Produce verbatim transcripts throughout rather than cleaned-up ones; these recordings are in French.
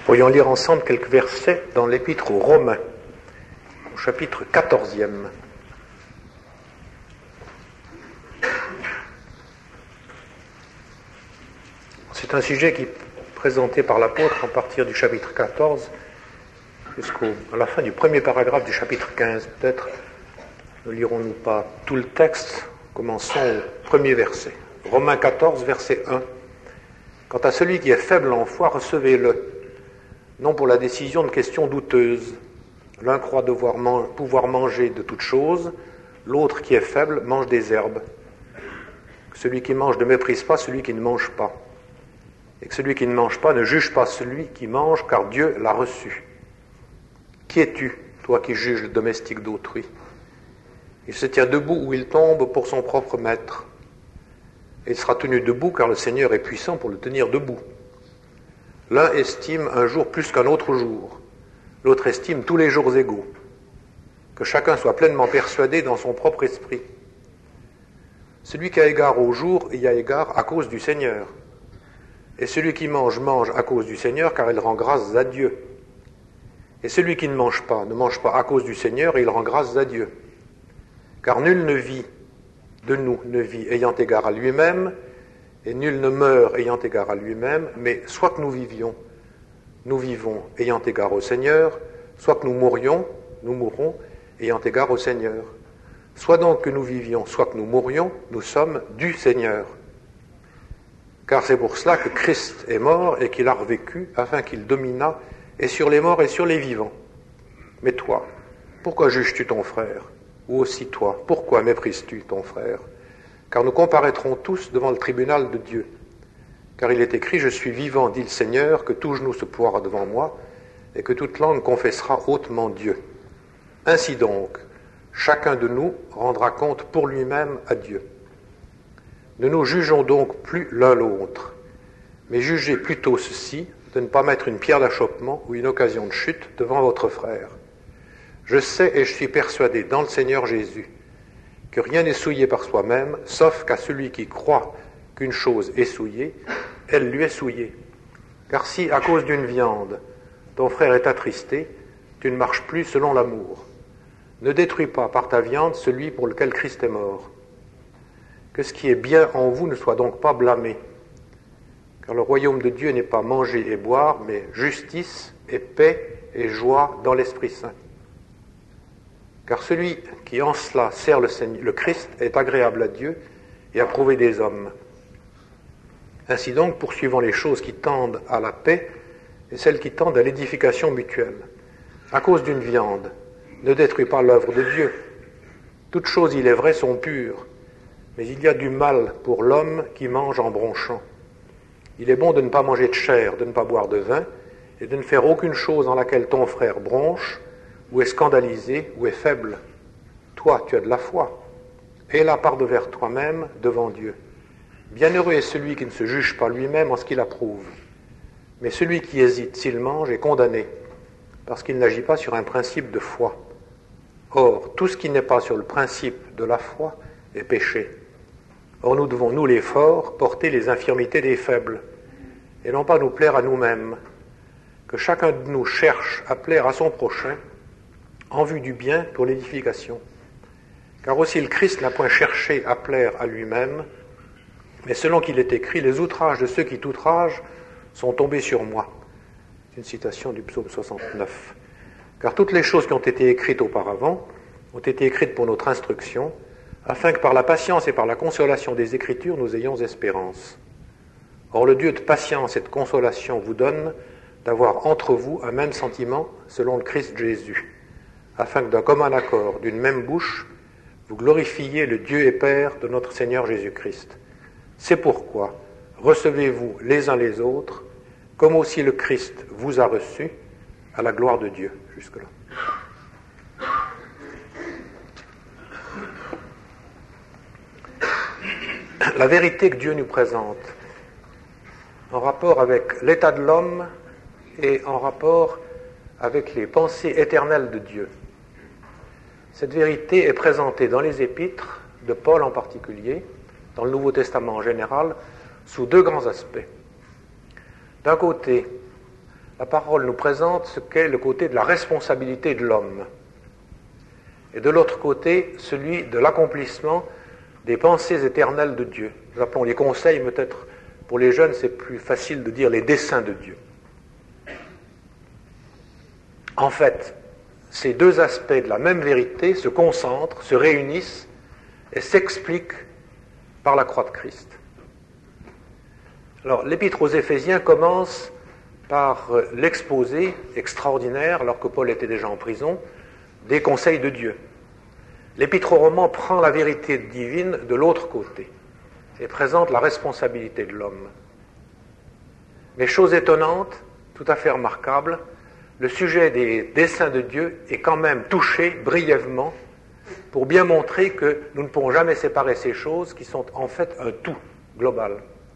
Pourrions lire ensemble quelques versets dans l'Épître aux Romains, au chapitre quatorzième. C'est un sujet qui est présenté par l'apôtre à partir du chapitre quatorze jusqu'à la fin du premier paragraphe du chapitre quinze. Peut-être ne lirons-nous pas tout le texte, commençons au premier verset. Romains quatorze, verset un. Quant à celui qui est faible en foi, recevez-le, non pour la décision de questions douteuses. L'un croit devoir man- pouvoir manger de toutes choses, l'autre qui est faible mange des herbes. Celui qui mange ne méprise pas celui qui ne mange pas. Et que celui qui ne mange pas ne juge pas celui qui mange, car Dieu l'a reçu. Qui es-tu, toi qui juges le domestique d'autrui? Il se tient debout où il tombe pour son propre maître. Et il sera tenu debout, car le Seigneur est puissant pour le tenir debout. L'un estime un jour plus qu'un autre jour. L'autre estime tous les jours égaux. Que chacun soit pleinement persuadé dans son propre esprit. Celui qui a égard au jour y a égard à cause du Seigneur. Et celui qui mange, mange à cause du Seigneur, car il rend grâce à Dieu. Et celui qui ne mange pas, ne mange pas à cause du Seigneur, et il rend grâce à Dieu. Car nul ne vit de nous, ne vit ayant égard à lui-même, et nul ne meurt ayant égard à lui-même, mais soit que nous vivions, nous vivons ayant égard au Seigneur, soit que nous mourions, nous mourrons ayant égard au Seigneur. Soit donc que nous vivions, soit que nous mourions, nous sommes du Seigneur. Car c'est pour cela que Christ est mort et qu'il a revécu, afin qu'il dominât et sur les morts et sur les vivants. Mais toi, pourquoi juges-tu ton frère? Ou aussi toi, pourquoi méprises-tu ton frère? Car nous comparaîtrons tous devant le tribunal de Dieu. Car il est écrit, je suis vivant, dit le Seigneur, que tout genou se ploiera devant moi, et que toute langue confessera hautement Dieu. Ainsi donc, chacun de nous rendra compte pour lui-même à Dieu. Ne nous jugeons donc plus l'un l'autre, mais jugez plutôt ceci, de ne pas mettre une pierre d'achoppement ou une occasion de chute devant votre frère. Je sais et je suis persuadé dans le Seigneur Jésus que rien n'est souillé par soi-même, sauf qu'à celui qui croit qu'une chose est souillée, elle lui est souillée. Car si, à cause d'une viande, ton frère est attristé, tu ne marches plus selon l'amour. Ne détruis pas par ta viande celui pour lequel Christ est mort. Que ce qui est bien en vous ne soit donc pas blâmé. Car le royaume de Dieu n'est pas manger et boire, mais justice et paix et joie dans l'Esprit Saint. Car celui qui en cela sert le, Seigneur, le Christ est agréable à Dieu et approuvé des hommes. Ainsi donc, poursuivons les choses qui tendent à la paix et celles qui tendent à l'édification mutuelle. À cause d'une viande, ne détruis pas l'œuvre de Dieu. Toutes choses, il est vrai, sont pures, mais il y a du mal pour l'homme qui mange en bronchant. Il est bon de ne pas manger de chair, de ne pas boire de vin, et de ne faire aucune chose en laquelle ton frère bronche, ou est scandalisé, ou est faible. Toi, tu as de la foi. Aie-la par devers toi-même devant Dieu. Bienheureux est celui qui ne se juge pas lui-même en ce qu'il approuve. Mais celui qui hésite s'il mange est condamné, parce qu'il n'agit pas sur un principe de foi. Or, tout ce qui n'est pas sur le principe de la foi est péché. Or, nous devons, nous les forts, porter les infirmités des faibles, et non pas nous plaire à nous-mêmes. Que chacun de nous cherche à plaire à son prochain, en vue du bien pour l'édification. Car aussi le Christ n'a point cherché à plaire à lui-même, mais selon qu'il est écrit, les outrages de ceux qui t'outragent sont tombés sur moi. C'est une citation du psaume soixante-neuf. Car toutes les choses qui ont été écrites auparavant ont été écrites pour notre instruction, afin que par la patience et par la consolation des Écritures, nous ayons espérance. Or le Dieu de patience et de consolation vous donne d'avoir entre vous un même sentiment selon le Christ Jésus, afin que d'un commun accord, d'une même bouche, vous glorifiez le Dieu et Père de notre Seigneur Jésus-Christ. C'est pourquoi recevez-vous les uns les autres, comme aussi le Christ vous a reçus, à la gloire de Dieu. Jusque-là. La vérité que Dieu nous présente, en rapport avec l'état de l'homme et en rapport avec les pensées éternelles de Dieu. Cette vérité est présentée dans les épîtres, de Paul en particulier, dans le Nouveau Testament en général, sous deux grands aspects. D'un côté, la parole nous présente ce qu'est le côté de la responsabilité de l'homme. Et de l'autre côté, celui de l'accomplissement des pensées éternelles de Dieu. Nous appelons les conseils, peut-être pour les jeunes, c'est plus facile de dire les desseins de Dieu. En fait, ces deux aspects de la même vérité se concentrent, se réunissent et s'expliquent par la croix de Christ. Alors, l'épître aux Éphésiens commence par l'exposé extraordinaire, alors que Paul était déjà en prison, des conseils de Dieu. L'épître aux Romains prend la vérité divine de l'autre côté et présente la responsabilité de l'homme. Mais chose étonnante, tout à fait remarquable, le sujet des desseins de Dieu est quand même touché brièvement pour bien montrer que nous ne pouvons jamais séparer ces choses qui sont en fait un tout global.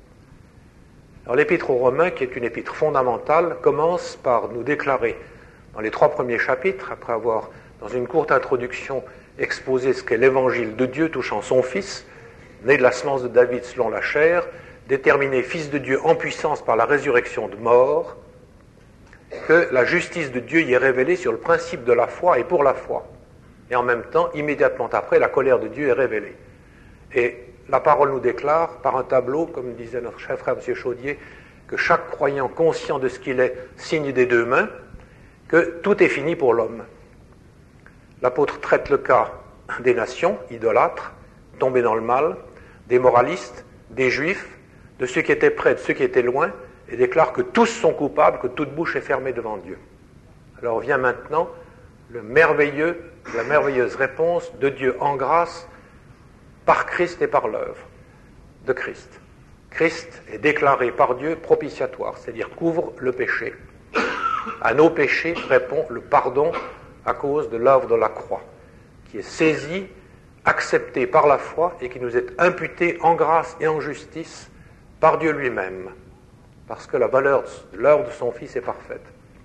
Alors l'épître aux Romains, qui est une épître fondamentale, commence par nous déclarer dans les trois premiers chapitres, après avoir, dans une courte introduction, exposé ce qu'est l'évangile de Dieu touchant son Fils, né de la semence de David selon la chair, déterminé Fils de Dieu en puissance par la résurrection de mort, que la justice de Dieu y est révélée sur le principe de la foi et pour la foi. Et en même temps, immédiatement après, la colère de Dieu est révélée. Et la parole nous déclare, par un tableau, comme disait notre cher frère M. Chaudier, que chaque croyant conscient de ce qu'il est signe des deux mains, que tout est fini pour l'homme. L'apôtre traite le cas des nations, idolâtres, tombés dans le mal, des moralistes, des juifs, de ceux qui étaient près, de ceux qui étaient loin, et déclare que tous sont coupables, que toute bouche est fermée devant Dieu. Alors vient maintenant le merveilleux, la merveilleuse réponse de Dieu en grâce par Christ et par l'œuvre de Christ. Christ est déclaré par Dieu propitiatoire, c'est-à-dire couvre le péché. À nos péchés répond le pardon à cause de l'œuvre de la croix, qui est saisie, acceptée par la foi et qui nous est imputée en grâce et en justice par Dieu lui-même, parce que la valeur de l'œuvre de son Fils est parfaite.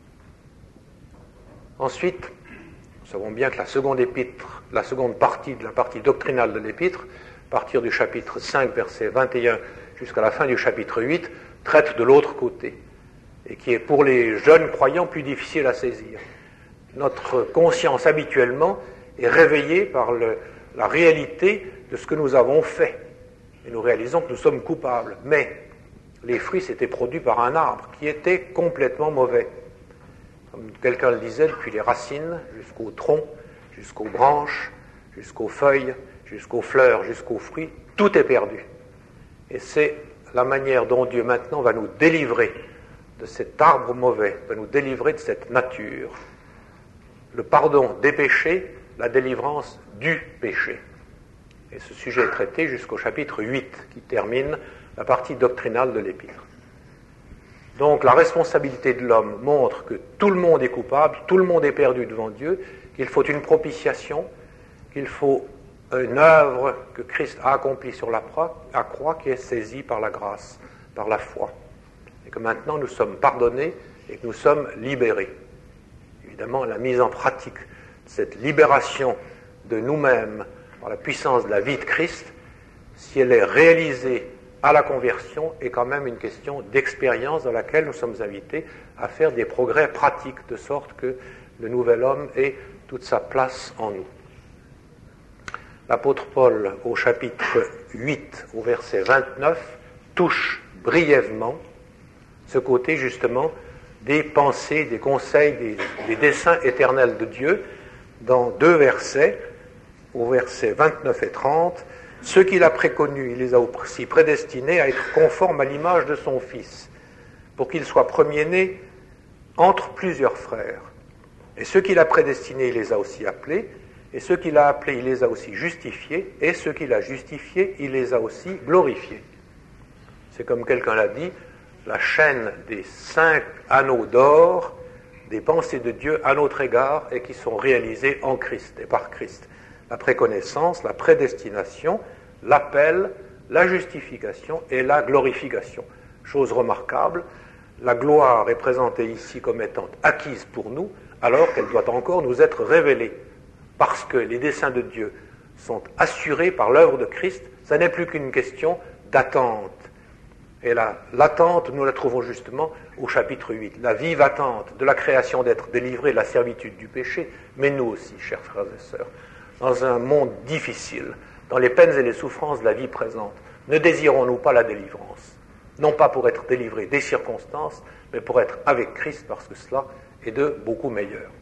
Ensuite, nous savons bien que la seconde épître, la seconde partie de la partie doctrinale de l'épître, à partir du chapitre cinq, verset vingt et un, jusqu'à la fin du chapitre huit, traite de l'autre côté, et qui est pour les jeunes croyants plus difficile à saisir. Notre conscience habituellement est réveillée par le, la réalité de ce que nous avons fait, et nous réalisons que nous sommes coupables, mais les fruits s'étaient produits par un arbre qui était complètement mauvais. Comme quelqu'un le disait, depuis les racines jusqu'au tronc, jusqu'aux branches, jusqu'aux feuilles, jusqu'aux fleurs, jusqu'aux fruits, tout est perdu. Et c'est la manière dont Dieu maintenant va nous délivrer de cet arbre mauvais, va nous délivrer de cette nature. Le pardon des péchés, la délivrance du péché. Et ce sujet est traité jusqu'au chapitre huit, qui termine la partie doctrinale de l'épître. Donc la responsabilité de l'homme montre que tout le monde est coupable, tout le monde est perdu devant Dieu, qu'il faut une propitiation, qu'il faut une œuvre que Christ a accomplie sur la croix, qui est saisie par la grâce, par la foi. Et que maintenant nous sommes pardonnés et que nous sommes libérés. Évidemment, la mise en pratique de cette libération de nous-mêmes par la puissance de la vie de Christ, si elle est réalisée à la conversion, est quand même une question d'expérience dans laquelle nous sommes invités à faire des progrès pratiques, de sorte que le nouvel homme ait toute sa place en nous. L'apôtre Paul, au chapitre huit, au verset vingt-neuf, touche brièvement ce côté justement des pensées, des conseils, des, des desseins éternels de Dieu, dans deux versets, au verset vingt-neuf et trente, « Ceux qu'il a préconnus, il les a aussi prédestinés à être conformes à l'image de son Fils, pour qu'il soit premier-né entre plusieurs frères. Et ceux qu'il a prédestinés, il les a aussi appelés, et ceux qu'il a appelés, il les a aussi justifiés, et ceux qu'il a justifiés, il les a aussi glorifiés. » C'est comme quelqu'un l'a dit, la chaîne des cinq anneaux d'or des pensées de Dieu à notre égard et qui sont réalisées en Christ et par Christ. La préconnaissance, la prédestination, l'appel, la justification et la glorification. Chose remarquable, la gloire est présentée ici comme étant acquise pour nous, alors qu'elle doit encore nous être révélée, parce que les desseins de Dieu sont assurés par l'œuvre de Christ. Ça n'est plus qu'une question d'attente Et la, l'attente, nous la trouvons justement au chapitre huit. La vive attente de la création d'être délivré de la servitude du péché, mais nous aussi, chers frères et sœurs, dans un monde difficile, dans les peines et les souffrances de la vie présente, ne désirons-nous pas la délivrance? Non pas pour être délivrés des circonstances, mais pour être avec Christ, parce que cela est de beaucoup meilleur.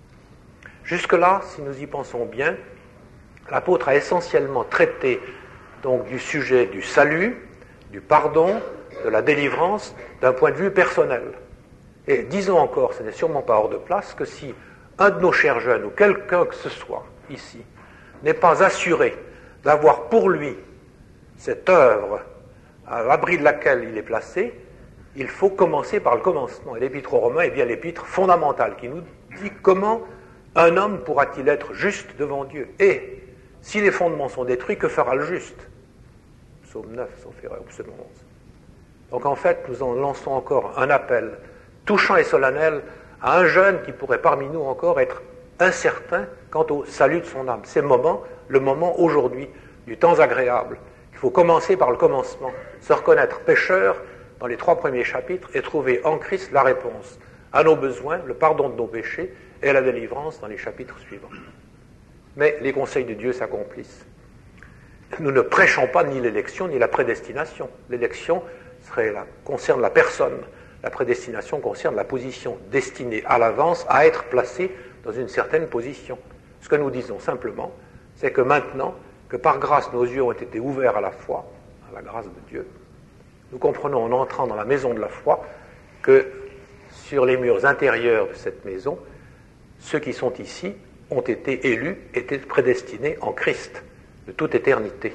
Jusque-là, si nous y pensons bien, l'apôtre a essentiellement traité donc du sujet du salut, du pardon, de la délivrance, d'un point de vue personnel. Et disons encore, ce n'est sûrement pas hors de place, que si un de nos chers jeunes, ou quelqu'un que ce soit ici, n'est pas assuré d'avoir pour lui cette œuvre à l'abri de laquelle il est placé, il faut commencer par le commencement. Et l'épître aux Romains est bien l'épître fondamentale qui nous dit comment un homme pourra-t-il être juste devant Dieu. Et si les fondements sont détruits, que fera le juste? Psaume neuf, sauf erreur, psaume onze. Donc en fait, nous en lançons encore un appel touchant et solennel à un jeune qui pourrait parmi nous encore être incertain quant au salut de son âme. C'est le moment, le moment aujourd'hui du temps agréable. Il faut commencer par le commencement, se reconnaître pécheur dans les trois premiers chapitres et trouver en Christ la réponse à nos besoins, le pardon de nos péchés et la délivrance dans les chapitres suivants. Mais les conseils de Dieu s'accomplissent. Nous ne prêchons pas ni l'élection ni la prédestination. L'élection serait la, concerne la personne. La prédestination concerne la position destinée à l'avance à être placée dans une certaine position. Ce que nous disons simplement, c'est que maintenant que par grâce nos yeux ont été ouverts à la foi, à la grâce de Dieu, nous comprenons en entrant dans la maison de la foi que sur les murs intérieurs de cette maison, ceux qui sont ici ont été élus, étaient prédestinés en Christ de toute éternité.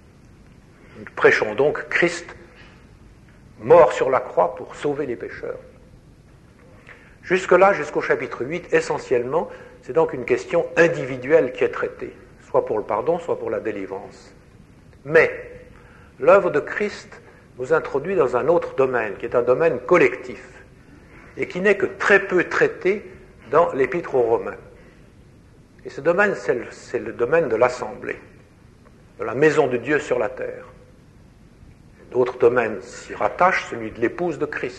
Nous prêchons donc Christ mort sur la croix pour sauver les pécheurs. Jusque-là, jusqu'au chapitre huit, essentiellement, c'est donc une question individuelle qui est traitée, soit pour le pardon, soit pour la délivrance. Mais l'œuvre de Christ nous introduit dans un autre domaine, qui est un domaine collectif, et qui n'est que très peu traité dans l'Épître aux Romains. Et ce domaine, c'est le, c'est le domaine de l'Assemblée, de la maison de Dieu sur la terre. D'autres domaines s'y rattachent, celui de l'épouse de Christ.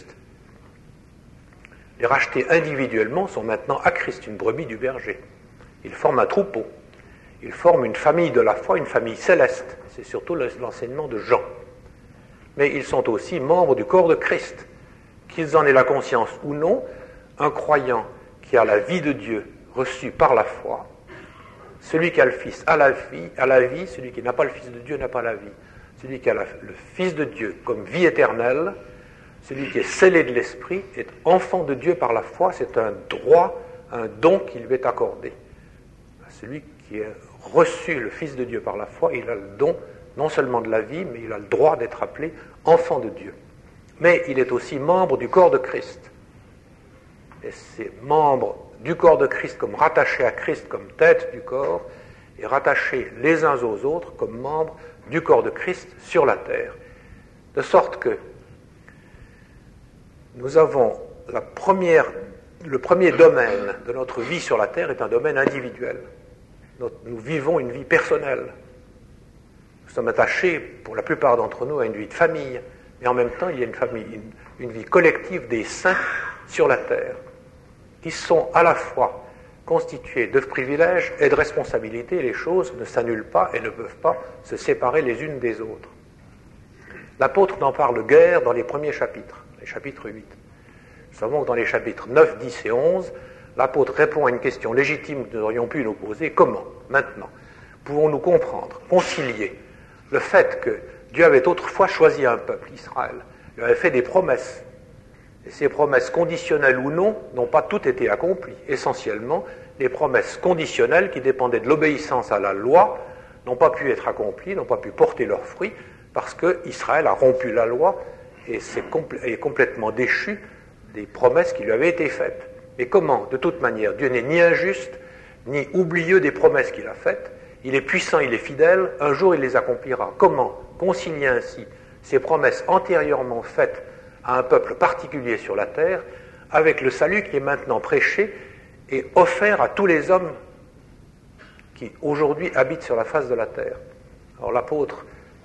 Les rachetés individuellement sont maintenant à Christ, une brebis du berger. Ils forment un troupeau. Ils forment une famille de la foi, une famille céleste. C'est surtout l'enseignement de Jean. Mais ils sont aussi membres du corps de Christ. Qu'ils en aient la conscience ou non, un croyant qui a la vie de Dieu reçue par la foi, celui qui a le Fils a la vie, a la vie, celui qui n'a pas le Fils de Dieu n'a pas la vie. Celui qui a la, le Fils de Dieu comme vie éternelle, celui qui est scellé de l'Esprit, est enfant de Dieu par la foi, c'est un droit, un don qui lui est accordé. Celui qui a reçu le Fils de Dieu par la foi, il a le don non seulement de la vie, mais il a le droit d'être appelé enfant de Dieu. Mais il est aussi membre du corps de Christ. Et c'est membre du corps de Christ comme rattaché à Christ comme tête du corps, et rattachés les uns aux autres comme membres du corps de Christ sur la terre. De sorte que nous avons la première, le premier domaine de notre vie sur la terre est un domaine individuel. Notre, nous vivons une vie personnelle. Nous sommes attachés, pour la plupart d'entre nous, à une vie de famille, mais en même temps, il y a une, famille, une, une vie collective des saints sur la terre, qui sont à la fois constitués de privilèges et de responsabilités. Les choses ne s'annulent pas et ne peuvent pas se séparer les unes des autres. L'apôtre n'en parle guère dans les premiers chapitres, les chapitres huit. Nous savons que dans les chapitres neuf, dix et onze, l'apôtre répond à une question légitime que nous aurions pu nous poser. Comment, maintenant, pouvons-nous comprendre, concilier le fait que Dieu avait autrefois choisi un peuple, Israël, il avait fait des promesses, et ces promesses conditionnelles ou non n'ont pas toutes été accomplies. Essentiellement, les promesses conditionnelles qui dépendaient de l'obéissance à la loi n'ont pas pu être accomplies, n'ont pas pu porter leurs fruits, parce qu'Israël a rompu la loi et s'est compl- est complètement déchu des promesses qui lui avaient été faites. Mais comment? De toute manière, Dieu n'est ni injuste, ni oublieux des promesses qu'il a faites. Il est puissant, il est fidèle, un jour il les accomplira. Comment concilier ainsi ces promesses antérieurement faites à un peuple particulier sur la terre avec le salut qui est maintenant prêché et offert à tous les hommes qui aujourd'hui habitent sur la face de la terre? Alors l'apôtre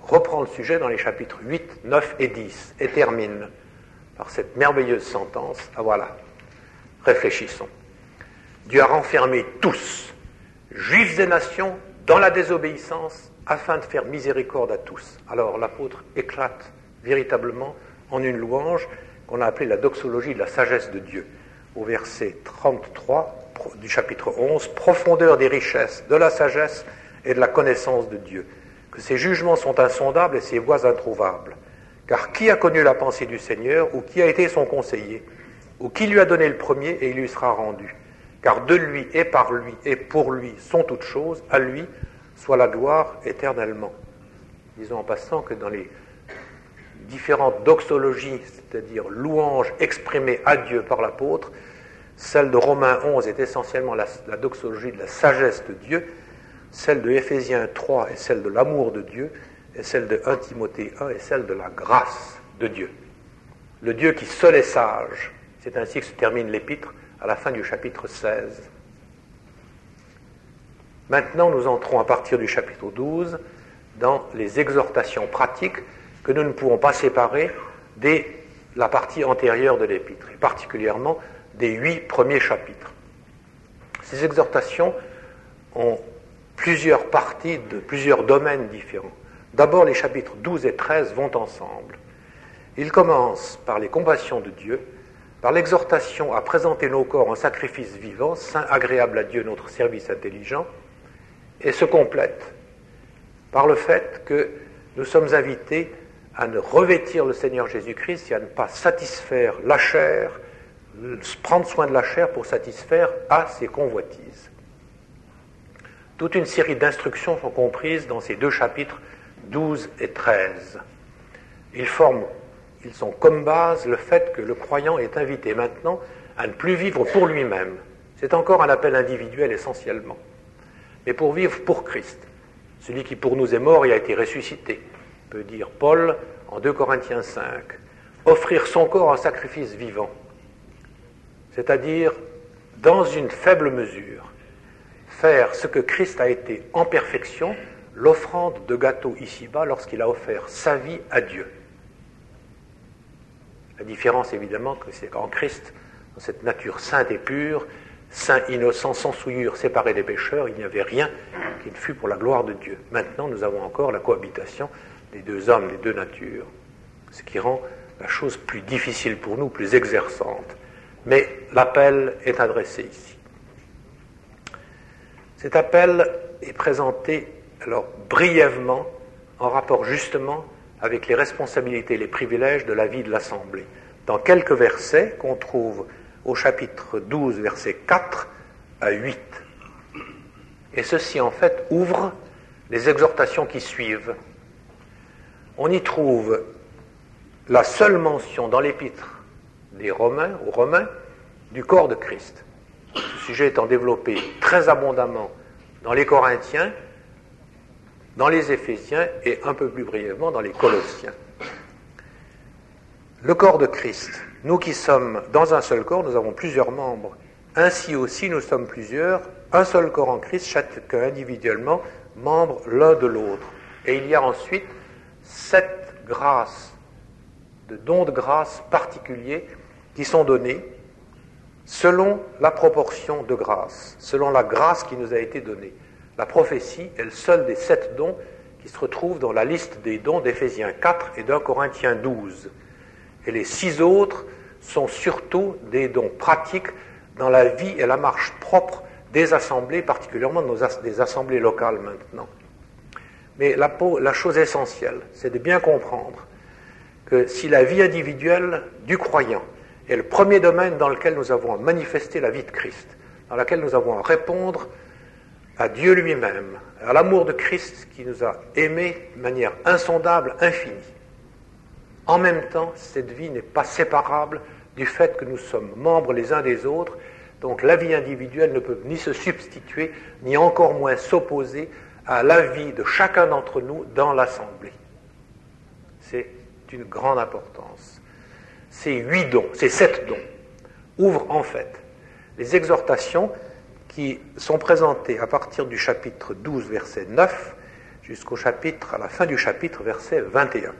reprend le sujet dans les chapitres huit, neuf et dix et termine par cette merveilleuse sentence. Ah voilà, réfléchissons. Dieu a renfermé tous, juifs et nations, dans la désobéissance, afin de faire miséricorde à tous. Alors l'apôtre éclate véritablement en une louange qu'on a appelée la doxologie de la sagesse de Dieu. Au verset trente-trois du chapitre onze, profondeur des richesses, de la sagesse et de la connaissance de Dieu, que ses jugements sont insondables et ses voies introuvables. Car qui a connu la pensée du Seigneur, ou qui a été son conseiller, ou qui lui a donné le premier et il lui sera rendu? Car de lui et par lui et pour lui sont toutes choses, à lui soit la gloire éternellement. Disons en passant que dans les différentes doxologies, c'est-à-dire louanges exprimées à Dieu par l'apôtre, celle de Romains onze est essentiellement la, la doxologie de la sagesse de Dieu, celle de Éphésiens trois est celle de l'amour de Dieu, et celle de un Timothée un est celle de la grâce de Dieu. Le Dieu qui seul est sage, c'est ainsi que se termine l'épître à la fin du chapitre seize. Maintenant, nous entrons à partir du chapitre douze dans les exhortations pratiques que nous ne pouvons pas séparer dès la partie antérieure de l'épître, et particulièrement des huit premiers chapitres. Ces exhortations ont plusieurs parties de plusieurs domaines différents. D'abord, les chapitres douze et treize vont ensemble. Ils commencent par les compassions de Dieu, par l'exhortation à présenter nos corps en sacrifice vivant, saint, agréable à Dieu, notre service intelligent, et se complètent par le fait que nous sommes invités à ne revêtir le Seigneur Jésus-Christ et à ne pas satisfaire la chair, prendre soin de la chair pour satisfaire à ses convoitises. Toute une série d'instructions sont comprises dans ces deux chapitres douze et treize. Ils forment, ils ont comme base le fait que le croyant est invité maintenant à ne plus vivre pour lui-même. C'est encore un appel individuel essentiellement, mais pour vivre pour Christ, celui qui pour nous est mort et a été ressuscité, peut dire Paul en deux Corinthiens cinq, offrir son corps en sacrifice vivant, c'est-à-dire dans une faible mesure, faire ce que Christ a été en perfection, l'offrande de gâteau ici-bas lorsqu'il a offert sa vie à Dieu. La différence évidemment, c'est qu'en Christ, dans cette nature sainte et pure, saint, innocent, sans souillure, séparé des pécheurs, il n'y avait rien qui ne fût pour la gloire de Dieu. Maintenant, nous avons encore la cohabitation des deux hommes, des deux natures, ce qui rend la chose plus difficile pour nous, plus exerçante. Mais l'appel est adressé ici. Cet appel est présenté alors brièvement en rapport justement avec les responsabilités et les privilèges de la vie de l'Assemblée, dans quelques versets qu'on trouve au chapitre douze, versets quatre à huit. Et ceci, en fait, ouvre les exhortations qui suivent. On y trouve la seule mention dans l'épître des Romains, aux Romains, du corps de Christ. Ce sujet étant développé très abondamment dans les Corinthiens, dans les Éphésiens et un peu plus brièvement dans les Colossiens. Le corps de Christ. Nous qui sommes dans un seul corps, nous avons plusieurs membres. Ainsi aussi, nous sommes plusieurs, un seul corps en Christ, chacun individuellement, membres l'un de l'autre. Et il y a ensuite sept grâces, de dons de grâce particuliers qui sont donnés selon la proportion de grâce, selon la grâce qui nous a été donnée. La prophétie est le seul des sept dons qui se retrouvent dans la liste des dons d'Éphésiens quatre et d'un Corinthiens douze. Et les six autres sont surtout des dons pratiques dans la vie et la marche propre des assemblées, particulièrement nos as- des assemblées locales maintenant. Mais la, la chose essentielle, c'est de bien comprendre que si la vie individuelle du croyant est le premier domaine dans lequel nous avons à manifester la vie de Christ, dans lequel nous avons à répondre à Dieu lui-même, à l'amour de Christ qui nous a aimés de manière insondable, infinie. En même temps, cette vie n'est pas séparable du fait que nous sommes membres les uns des autres, donc la vie individuelle ne peut ni se substituer, ni encore moins s'opposer à la vie de chacun d'entre nous dans l'Assemblée. C'est d'une grande importance. Ces huit dons, ces sept dons, ouvrent en fait les exhortations qui sont présentées à partir du chapitre douze, verset neuf, jusqu'au chapitre, à la fin du chapitre, verset vingt et un.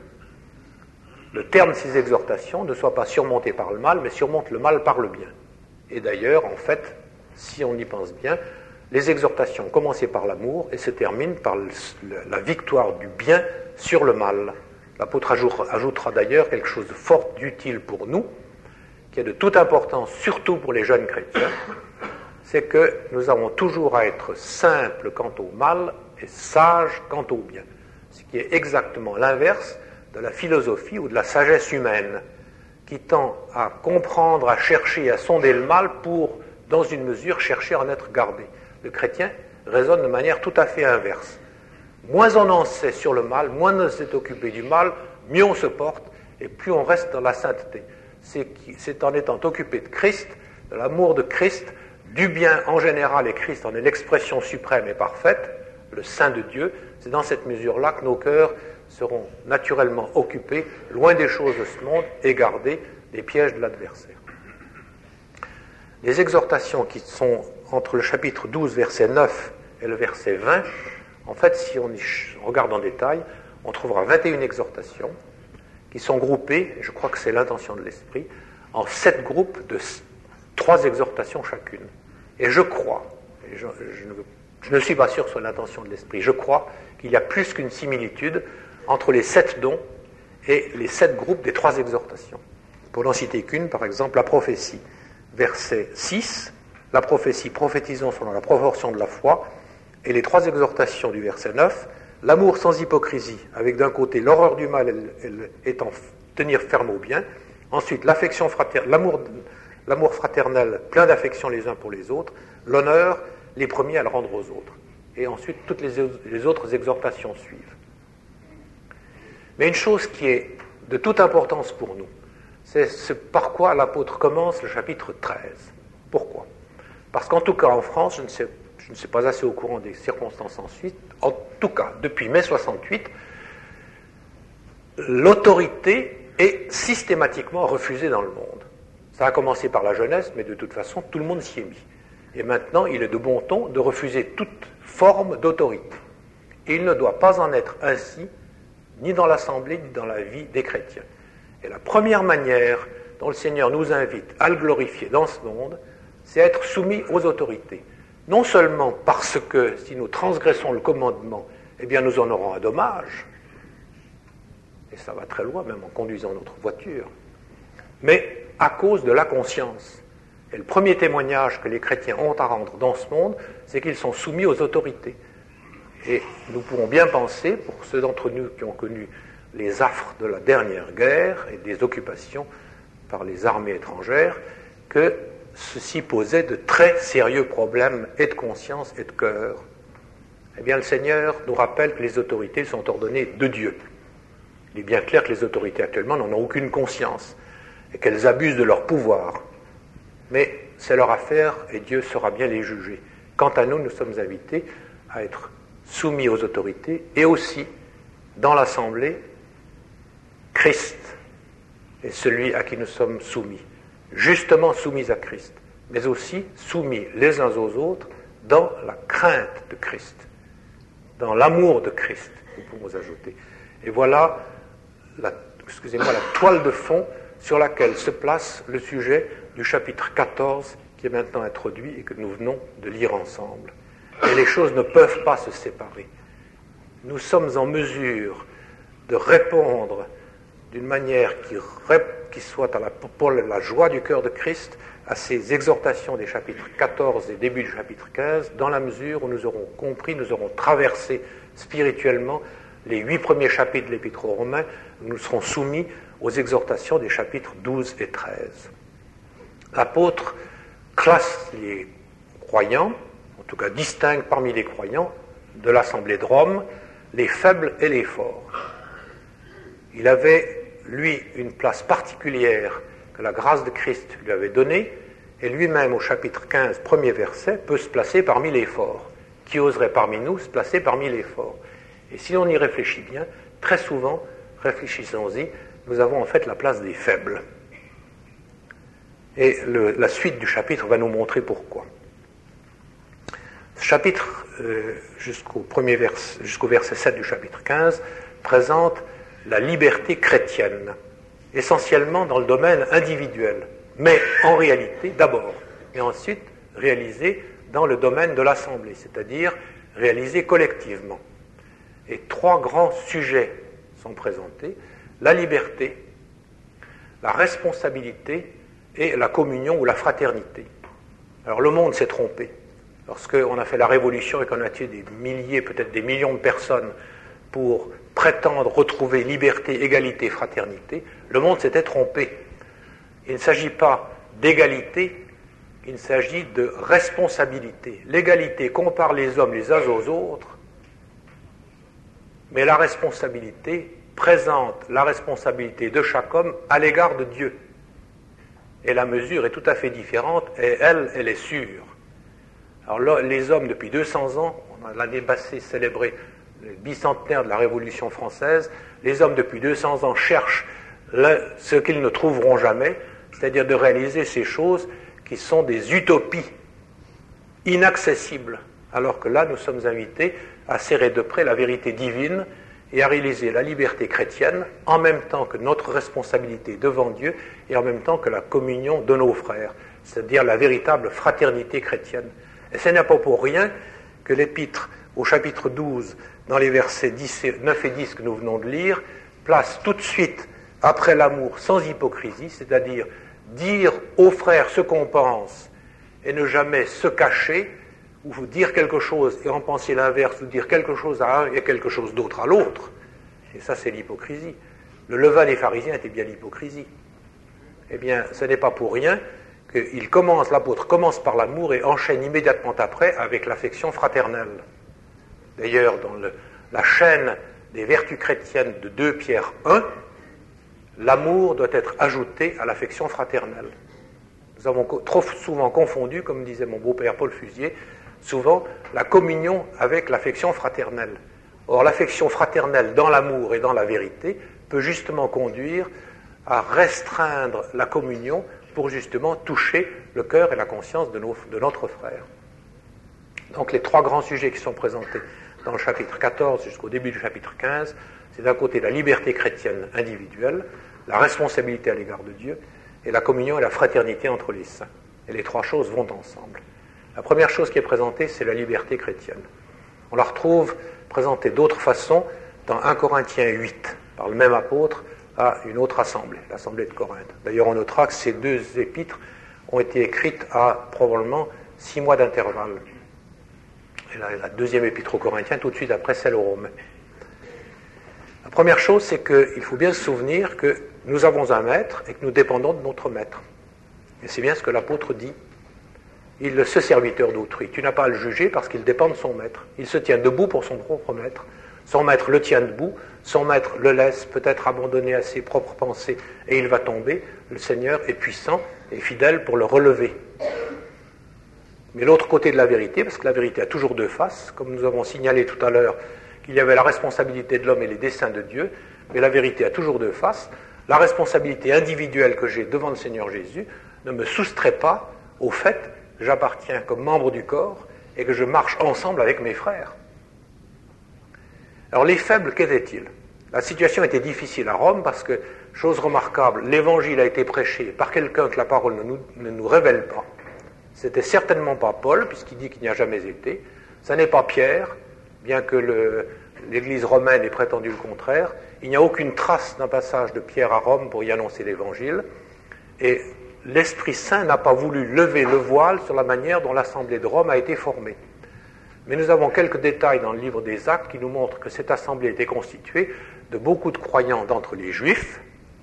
Le terme de ces exhortations ne soit pas surmonté par le mal, mais surmonte le mal par le bien. Et d'ailleurs, en fait, si on y pense bien, les exhortations commencent par l'amour et se terminent par le, la victoire du bien sur le mal. L'apôtre ajoutera d'ailleurs quelque chose de fort d'utile pour nous, qui est de toute importance, surtout pour les jeunes chrétiens, c'est que nous avons toujours à être simples quant au mal et sages quant au bien, ce qui est exactement l'inverse de la philosophie ou de la sagesse humaine, qui tend à comprendre, à chercher, à sonder le mal pour, dans une mesure, chercher à en être gardé. Le chrétien raisonne de manière tout à fait inverse. Moins on en sait sur le mal, moins on s'est occupé du mal, mieux on se porte et plus on reste dans la sainteté. C'est, c'est en étant occupé de Christ, de l'amour de Christ, du bien en général, et Christ en est l'expression suprême et parfaite, le Saint de Dieu, c'est dans cette mesure-là que nos cœurs seront naturellement occupés, loin des choses de ce monde, et gardés des pièges de l'adversaire. Les exhortations qui sont entre le chapitre douze, verset neuf, et le verset vingt, en fait, si on y regarde en détail, on trouvera vingt et une exhortations qui sont groupées, et je crois que c'est l'intention de l'Esprit, en sept groupes de trois exhortations chacune. Et je crois, et je, je, ne, je ne suis pas sûr sur l'intention de l'Esprit, je crois qu'il y a plus qu'une similitude entre les sept dons et les sept groupes des trois exhortations. Pour n'en citer qu'une, par exemple, la prophétie, verset six, la prophétie, prophétisons selon la proportion de la foi, et les trois exhortations du verset neuf, l'amour sans hypocrisie, avec d'un côté l'horreur du mal et en tenir ferme au bien, ensuite l'affection fraternelle, l'amour, l'amour fraternel plein d'affection les uns pour les autres, l'honneur, les premiers à le rendre aux autres. Et ensuite, toutes les, les autres exhortations suivent. Mais une chose qui est de toute importance pour nous, c'est ce par quoi l'apôtre commence le chapitre treize. Pourquoi ? Parce qu'en tout cas en France, je ne sais, je ne suis pas assez au courant des circonstances ensuite, en tout cas depuis mai soixante-huit, l'autorité est systématiquement refusée dans le monde. Ça a commencé par la jeunesse, mais de toute façon, tout le monde s'y est mis. Et maintenant, il est de bon ton de refuser toute forme d'autorité. Et il ne doit pas en être ainsi, ni dans l'Assemblée, ni dans la vie des chrétiens. Et la première manière dont le Seigneur nous invite à le glorifier dans ce monde, c'est être soumis aux autorités. Non seulement parce que si nous transgressons le commandement, eh bien nous en aurons un dommage, et ça va très loin, même en conduisant notre voiture, mais à cause de la conscience. Et le premier témoignage que les chrétiens ont à rendre dans ce monde, c'est qu'ils sont soumis aux autorités. Et nous pouvons bien penser, pour ceux d'entre nous qui ont connu les affres de la dernière guerre et des occupations par les armées étrangères, que ceci posait de très sérieux problèmes et de conscience et de cœur. Eh bien, le Seigneur nous rappelle que les autorités sont ordonnées de Dieu. Il est bien clair que les autorités actuellement n'en ont aucune conscience et qu'elles abusent de leur pouvoir. Mais c'est leur affaire et Dieu saura bien les juger. Quant à nous, nous sommes invités à être soumis aux autorités et aussi, dans l'Assemblée, Christ est celui à qui nous sommes soumis. Justement soumis à Christ, mais aussi soumis les uns aux autres dans la crainte de Christ, dans l'amour de Christ, nous pouvons ajouter. Et voilà, la, excusez-moi, la toile de fond sur laquelle se place le sujet du chapitre quatorze qui est maintenant introduit et que nous venons de lire ensemble. Et les choses ne peuvent pas se séparer. Nous sommes en mesure de répondre d'une manière qui, qui soit à la, pour la joie du cœur de Christ à ces exhortations des chapitres quatorze et début du chapitre quinze, dans la mesure où nous aurons compris, nous aurons traversé spirituellement les huit premiers chapitres de l'Épître aux Romains, où nous serons soumis aux exhortations des chapitres douze et treize. L'apôtre classe les croyants, en tout cas distingue parmi les croyants de l'Assemblée de Rome les faibles et les forts. Il avait lui, une place particulière que la grâce de Christ lui avait donnée, et lui-même, au chapitre quinze, premier verset, peut se placer parmi les forts. Qui oserait parmi nous se placer parmi les forts? Et si on y réfléchit bien, très souvent, réfléchissons-y, nous avons en fait la place des faibles. Et le, la suite du chapitre va nous montrer pourquoi. Ce chapitre, euh, jusqu'au premier vers, jusqu'au verset sept du chapitre quinze, présente la liberté chrétienne, essentiellement dans le domaine individuel, mais en réalité d'abord, et ensuite réalisée dans le domaine de l'Assemblée, c'est-à-dire réalisée collectivement. Et trois grands sujets sont présentés: la liberté, la responsabilité et la communion ou la fraternité. Alors le monde s'est trompé. Lorsqu'on a fait la révolution et qu'on a tué des milliers, peut-être des millions de personnes pour prétendre retrouver liberté, égalité, fraternité, le monde s'était trompé. Il ne s'agit pas d'égalité, il s'agit de responsabilité. L'égalité compare les hommes les uns aux autres, mais la responsabilité présente la responsabilité de chaque homme à l'égard de Dieu. Et la mesure est tout à fait différente, et elle, elle est sûre. Alors là, les hommes, depuis deux cents ans, on a l'année passée célébré le bicentenaire de la Révolution française, les hommes depuis deux cents ans cherchent le, ce qu'ils ne trouveront jamais, c'est-à-dire de réaliser ces choses qui sont des utopies inaccessibles, alors que là, nous sommes invités à serrer de près la vérité divine et à réaliser la liberté chrétienne en même temps que notre responsabilité devant Dieu et en même temps que la communion de nos frères, c'est-à-dire la véritable fraternité chrétienne. Et ce n'est pas pour rien que l'épître au chapitre douze, dans les versets neuf et dix que nous venons de lire, place tout de suite après l'amour sans hypocrisie, c'est-à-dire dire aux frères ce qu'on pense et ne jamais se cacher, ou dire quelque chose et en penser l'inverse, ou dire quelque chose à un et quelque chose d'autre à l'autre. Et ça, c'est l'hypocrisie. Le levain des pharisiens était bien l'hypocrisie. Eh bien, ce n'est pas pour rien qu'il commence, l'apôtre commence par l'amour et enchaîne immédiatement après avec l'affection fraternelle. D'ailleurs, dans le, la chaîne des vertus chrétiennes de deux Pierre un, l'amour doit être ajouté à l'affection fraternelle. Nous avons trop souvent confondu, comme disait mon beau-père Paul Fusier, souvent la communion avec l'affection fraternelle. Or, l'affection fraternelle dans l'amour et dans la vérité peut justement conduire à restreindre la communion pour justement toucher le cœur et la conscience de, nos, de notre frère. Donc les trois grands sujets qui sont présentés dans le chapitre quatorze jusqu'au début du chapitre quinze, c'est d'un côté la liberté chrétienne individuelle, la responsabilité à l'égard de Dieu, et la communion et la fraternité entre les saints. Et les trois choses vont ensemble. La première chose qui est présentée, c'est la liberté chrétienne. On la retrouve présentée d'autres façons dans un Corinthiens huit, par le même apôtre, à une autre assemblée, l'assemblée de Corinthe. D'ailleurs, on notera que ces deux épîtres ont été écrites à probablement six mois d'intervalle. Et la, la deuxième épître aux Corinthiens, tout de suite après celle aux Romains. La première chose, c'est qu'il faut bien se souvenir que nous avons un maître et que nous dépendons de notre maître. Et c'est bien ce que l'apôtre dit. Il, ce serviteur d'autrui, tu n'as pas à le juger parce qu'il dépend de son maître. Il se tient debout pour son propre maître. Son maître le tient debout, son maître le laisse peut-être abandonner à ses propres pensées et il va tomber. Le Seigneur est puissant et fidèle pour le relever. Mais l'autre côté de la vérité, parce que la vérité a toujours deux faces, comme nous avons signalé tout à l'heure qu'il y avait la responsabilité de l'homme et les desseins de Dieu, mais la vérité a toujours deux faces. La responsabilité individuelle que j'ai devant le Seigneur Jésus ne me soustrait pas au fait que j'appartiens comme membre du corps et que je marche ensemble avec mes frères. Alors les faibles, qu'étaient-ils? La situation était difficile à Rome parce que, chose remarquable, l'évangile a été prêché par quelqu'un que la parole ne nous, ne nous révèle pas. C'était certainement pas Paul, puisqu'il dit qu'il n'y a jamais été. Ce n'est pas Pierre, bien que le, l'Église romaine ait prétendu le contraire. Il n'y a aucune trace d'un passage de Pierre à Rome pour y annoncer l'Évangile. Et l'Esprit Saint n'a pas voulu lever le voile sur la manière dont l'Assemblée de Rome a été formée. Mais nous avons quelques détails dans le livre des Actes qui nous montrent que cette Assemblée était constituée de beaucoup de croyants d'entre les Juifs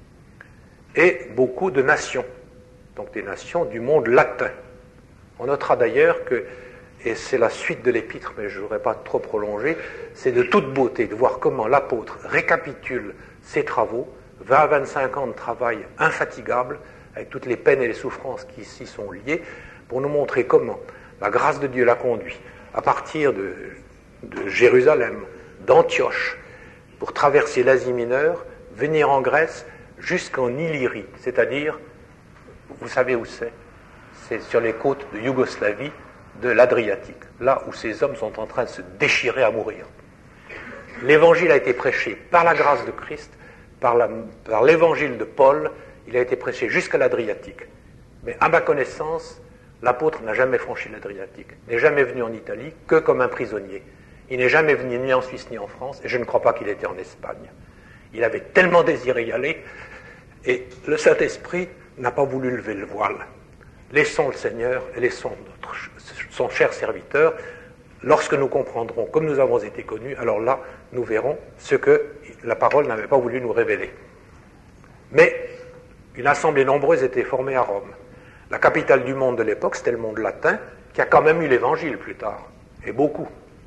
et beaucoup de nations, donc des nations du monde latin. On notera d'ailleurs que, et c'est la suite de l'épître, mais je ne voudrais pas trop prolonger, c'est de toute beauté de voir comment l'apôtre récapitule ses travaux, vingt à vingt-cinq ans de travail infatigable, avec toutes les peines et les souffrances qui s'y sont liées, pour nous montrer comment la grâce de Dieu l'a conduit à partir de, de Jérusalem, d'Antioche, pour traverser l'Asie mineure, venir en Grèce jusqu'en Illyrie, c'est-à-dire, vous savez où c'est? C'est sur les côtes de Yougoslavie, de l'Adriatique, là où ces hommes sont en train de se déchirer à mourir. L'évangile a été prêché par la grâce de Christ, par, la, par l'évangile de Paul, il a été prêché jusqu'à l'Adriatique. Mais à ma connaissance, l'apôtre n'a jamais franchi l'Adriatique, n'est jamais venu en Italie que comme un prisonnier. Il n'est jamais venu ni en Suisse ni en France, et je ne crois pas qu'il était en Espagne. Il avait tellement désiré y aller, et le Saint-Esprit n'a pas voulu lever le voile. Laissons le Seigneur et laissons notre, son cher serviteur. Lorsque nous comprendrons comme nous avons été connus, alors là, nous verrons ce que la parole n'avait pas voulu nous révéler. Mais une assemblée nombreuse était formée à Rome. La capitale du monde de l'époque, c'était le monde latin, qui a quand même eu l'évangile plus tard, et beaucoup.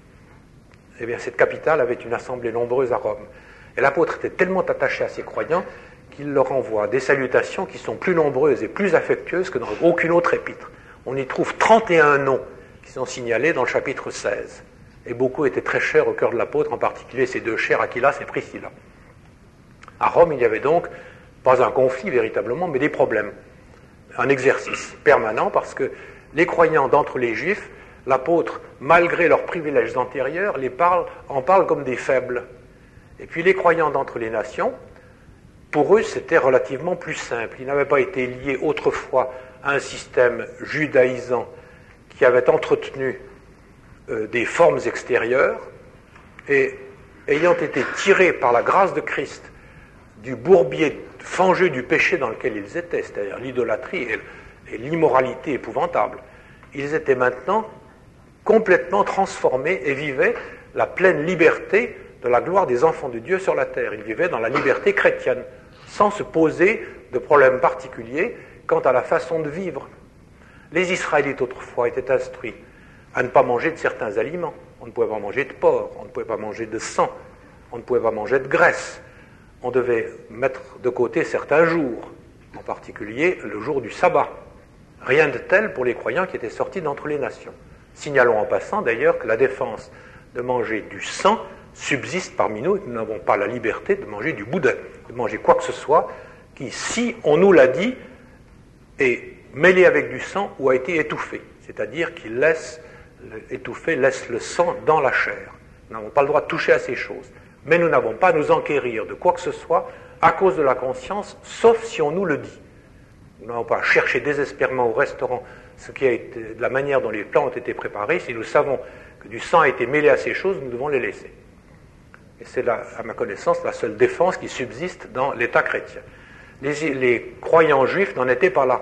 Eh bien, cette capitale avait une assemblée nombreuse à Rome. Et l'apôtre était tellement attaché à ses croyants qu'il leur envoie des salutations qui sont plus nombreuses et plus affectueuses que dans aucune autre épître. On y trouve trente et un noms qui sont signalés dans le chapitre seize. Et beaucoup étaient très chers au cœur de l'apôtre, en particulier ces deux chers, Aquilas et Priscilla. À Rome, il y avait donc pas un conflit véritablement, mais des problèmes. Un exercice permanent, parce que les croyants d'entre les Juifs, l'apôtre, malgré leurs privilèges antérieurs, les parle, en parle comme des faibles. Et puis les croyants d'entre les nations, pour eux, c'était relativement plus simple. Ils n'avaient pas été liés autrefois à un système judaïsant qui avait entretenu euh, des formes extérieures, et ayant été tirés par la grâce de Christ du bourbier fangeux du péché dans lequel ils étaient, c'est-à-dire l'idolâtrie et, et l'immoralité épouvantable, ils étaient maintenant complètement transformés et vivaient la pleine liberté de la gloire des enfants de Dieu sur la terre. Ils vivaient dans la liberté chrétienne, sans se poser de problèmes particuliers quant à la façon de vivre. Les Israélites autrefois étaient instruits à ne pas manger de certains aliments. On ne pouvait pas manger de porc, on ne pouvait pas manger de sang, on ne pouvait pas manger de graisse. On devait mettre de côté certains jours, en particulier le jour du sabbat. Rien de tel pour les croyants qui étaient sortis d'entre les nations. Signalons en passant d'ailleurs que la défense de manger du sang subsiste parmi nous et que nous n'avons pas la liberté de manger du boudin, de manger quoi que ce soit qui, si on nous l'a dit, est mêlé avec du sang ou a été étouffé, c'est-à-dire qu'il laisse étouffer, laisse le sang dans la chair. Nous n'avons pas le droit de toucher à ces choses, mais nous n'avons pas à nous enquérir de quoi que ce soit à cause de la conscience, sauf si on nous le dit. Nous n'avons pas à chercher désespérément au restaurant ce qui a été, de la manière dont les plats ont été préparés. Si nous savons que du sang a été mêlé à ces choses, nous devons les laisser. Et c'est, là, à ma connaissance, la seule défense qui subsiste dans l'État chrétien. Les, les croyants juifs n'en étaient pas là.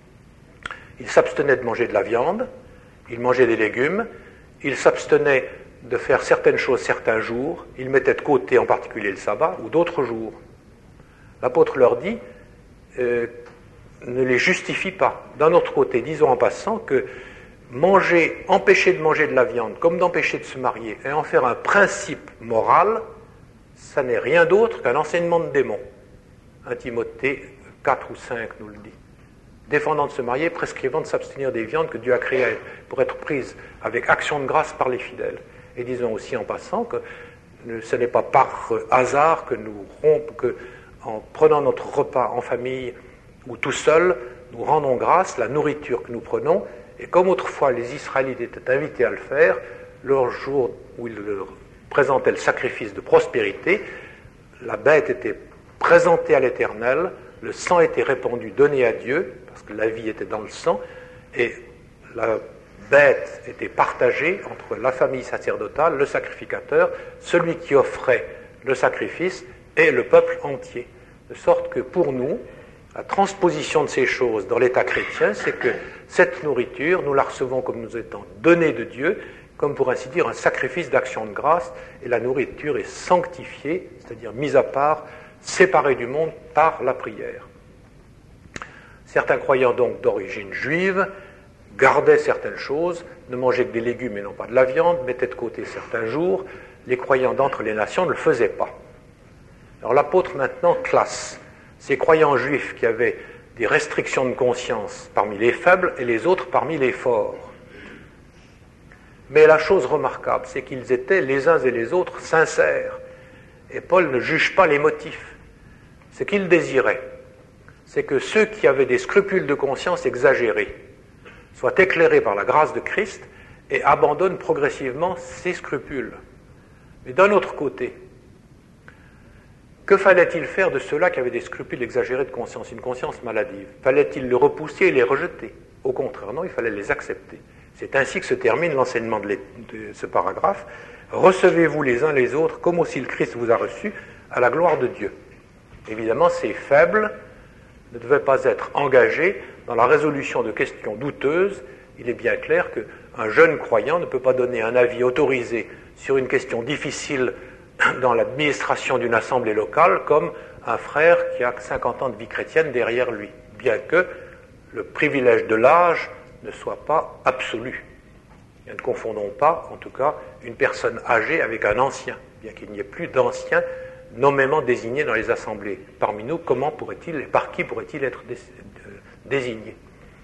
Ils s'abstenaient de manger de la viande, ils mangeaient des légumes, ils s'abstenaient de faire certaines choses certains jours, ils mettaient de côté en particulier le sabbat ou d'autres jours. L'apôtre leur dit, euh, ne les justifie pas. D'un autre côté, disons en passant que manger, empêcher de manger de la viande, comme d'empêcher de se marier, et en faire un principe moral, ça n'est rien d'autre qu'un enseignement de démon. un Timothée quatre ou cinq nous le dit. Défendant de se marier, prescrivant de s'abstenir des viandes que Dieu a créées pour être prises avec action de grâce par les fidèles. Et disons aussi en passant que ce n'est pas par hasard que nous rompons, que en prenant notre repas en famille ou tout seul, nous rendons grâce, la nourriture que nous prenons, et comme autrefois les Israélites étaient invités à le faire, leur jour où ils leur présentaient le sacrifice de prospérité, la bête était présentée à l'Éternel, le sang était répandu, donné à Dieu, parce que la vie était dans le sang, et la bête était partagée entre la famille sacerdotale, le sacrificateur, celui qui offrait le sacrifice, et le peuple entier. De sorte que pour nous, la transposition de ces choses dans l'état chrétien, c'est que cette nourriture, nous la recevons comme nous étant donnée de Dieu, comme pour ainsi dire un sacrifice d'action de grâce, et la nourriture est sanctifiée, c'est-à-dire mise à part, séparée du monde par la prière. Certains croyants donc d'origine juive gardaient certaines choses, ne mangeaient que des légumes et non pas de la viande, mettaient de côté certains jours. Les croyants d'entre les nations ne le faisaient pas. Alors l'apôtre maintenant classe ces croyants juifs qui avaient des restrictions de conscience parmi les faibles et les autres parmi les forts. Mais la chose remarquable, c'est qu'ils étaient les uns et les autres sincères. Et Paul ne juge pas les motifs. Ce qu'il désirait, c'est que ceux qui avaient des scrupules de conscience exagérés soient éclairés par la grâce de Christ et abandonne progressivement ses scrupules. Mais d'un autre côté, que fallait-il faire de ceux-là qui avaient des scrupules exagérés de conscience, une conscience maladive? Fallait-il les repousser et les rejeter? Au contraire, non, il fallait les accepter. C'est ainsi que se termine l'enseignement de, de ce paragraphe. Recevez-vous les uns les autres comme aussi le Christ vous a reçu à la gloire de Dieu. Évidemment, ces faibles ne devaient pas être engagés dans la résolution de questions douteuses. Il est bien clair qu'un jeune croyant ne peut pas donner un avis autorisé sur une question difficile dans l'administration d'une assemblée locale comme un frère qui a cinquante ans de vie chrétienne derrière lui, bien que le privilège de l'âge ne soit pas absolu. Et ne confondons pas, en tout cas, une personne âgée avec un ancien, bien qu'il n'y ait plus d'anciens nommément désignés dans les assemblées. Parmi nous, comment pourrait-il et par qui pourrait-il être désigné?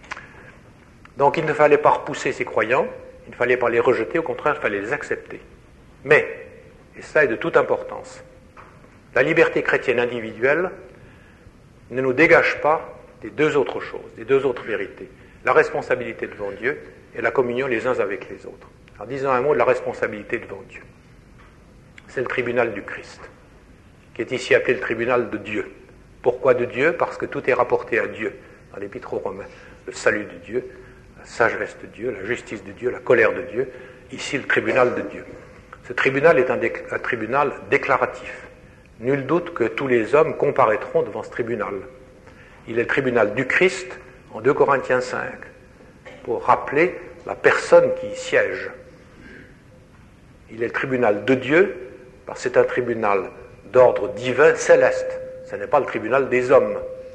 Donc il ne fallait pas repousser ces croyants, il ne fallait pas les rejeter, au contraire, il fallait les accepter. Mais, et ça est de toute importance, la liberté chrétienne individuelle ne nous dégage pas des deux autres choses, des deux autres vérités. La responsabilité devant Dieu et la communion les uns avec les autres. En disant un mot de la responsabilité devant Dieu. C'est le tribunal du Christ, qui est ici appelé le tribunal de Dieu. Pourquoi de Dieu? Parce que tout est rapporté à Dieu dans l'Épître aux Romains. Le salut de Dieu, la sagesse de Dieu, la justice de Dieu, la colère de Dieu. Ici, le tribunal de Dieu. Ce tribunal est un, dé- un tribunal déclaratif. Nul doute que tous les hommes comparaîtront devant ce tribunal. Il est le tribunal du Christ, en deux Corinthiens cinq, pour rappeler la personne qui y siège. Il est le tribunal de Dieu, parce que c'est un tribunal d'ordre divin céleste. Ce n'est pas le tribunal des hommes.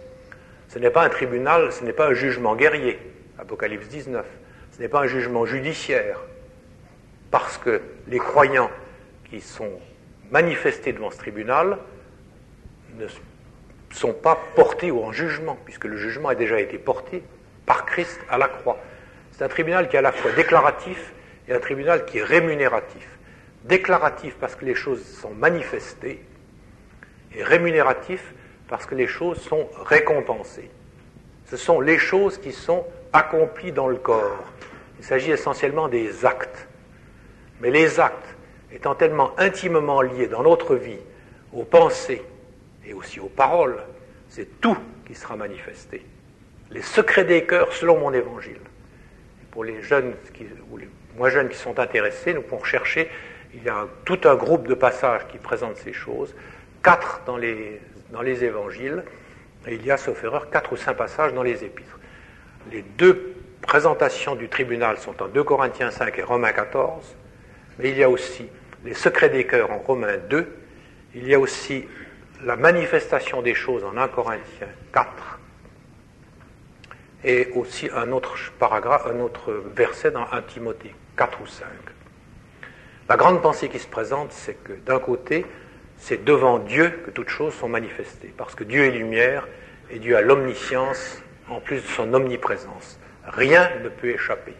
Ce n'est pas un tribunal, ce n'est pas un jugement guerrier, Apocalypse dix-neuf. Ce n'est pas un jugement judiciaire, parce que les croyants qui sont manifestés devant ce tribunal ne sont pas portés en jugement, puisque le jugement a déjà été porté par Christ à la croix. C'est un tribunal qui est à la fois déclaratif et un tribunal qui est rémunératif. Déclaratif parce que les choses sont manifestées, et rémunératif parce que les choses sont récompensées. Ce sont les choses qui sont accomplies dans le corps. Il s'agit essentiellement des actes. Mais les actes, étant tellement intimement liés dans notre vie aux pensées et aussi aux paroles, c'est tout qui sera manifesté. Les secrets des cœurs selon mon évangile. Et pour les jeunes qui, ou les moins jeunes qui sont intéressés, nous pouvons rechercher, il y a tout un groupe de passages qui présentent ces choses, quatre dans les, dans les évangiles, et il y a, sauf erreur, quatre ou cinq passages dans les épîtres. Les deux présentations du tribunal sont en deux Corinthiens cinq et Romains quatorze, mais il y a aussi les secrets des cœurs en Romains deux, il y a aussi la manifestation des choses en un Corinthiens quatre, et aussi un autre paragraphe, un autre verset dans un Timothée quatre ou cinq. La grande pensée qui se présente, c'est que d'un côté, c'est devant Dieu que toutes choses sont manifestées, parce que Dieu est lumière, et Dieu a l'omniscience, en plus de son omniprésence. Rien ne peut échapper.